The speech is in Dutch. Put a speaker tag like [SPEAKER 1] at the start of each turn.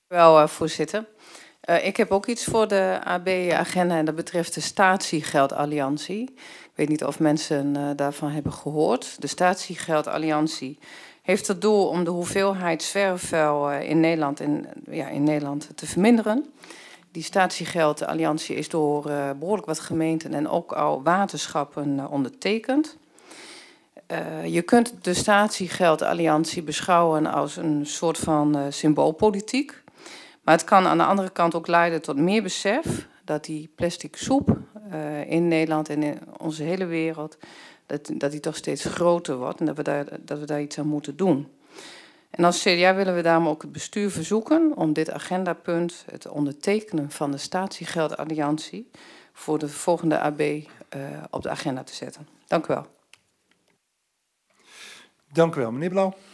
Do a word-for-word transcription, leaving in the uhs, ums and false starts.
[SPEAKER 1] Wel, uh, voorzitter. Uh, ik heb ook iets voor de A B-agenda en dat betreft de Statiegeldalliantie. Ik weet niet of mensen uh, daarvan hebben gehoord. De Statiegeldalliantie heeft het doel om de hoeveelheid zwerfvuil uh, in Nederland, in, ja, in Nederland te verminderen. Die Statiegeldalliantie is door uh, behoorlijk wat gemeenten en ook al waterschappen uh, ondertekend. Uh, je kunt de Statiegeldalliantie beschouwen als een soort van uh, symboolpolitiek. Maar het kan aan de andere kant ook leiden tot meer besef dat die plastic soep uh, in Nederland en in onze hele wereld, dat, dat die toch steeds groter wordt en dat we, daar, dat we daar iets aan moeten doen. En als C D A willen we daarom ook het bestuur verzoeken om dit agendapunt, het ondertekenen van de Statiegeldalliantie, voor de volgende A B uh, op de agenda te zetten. Dank u wel.
[SPEAKER 2] Dank u wel, meneer Blauw.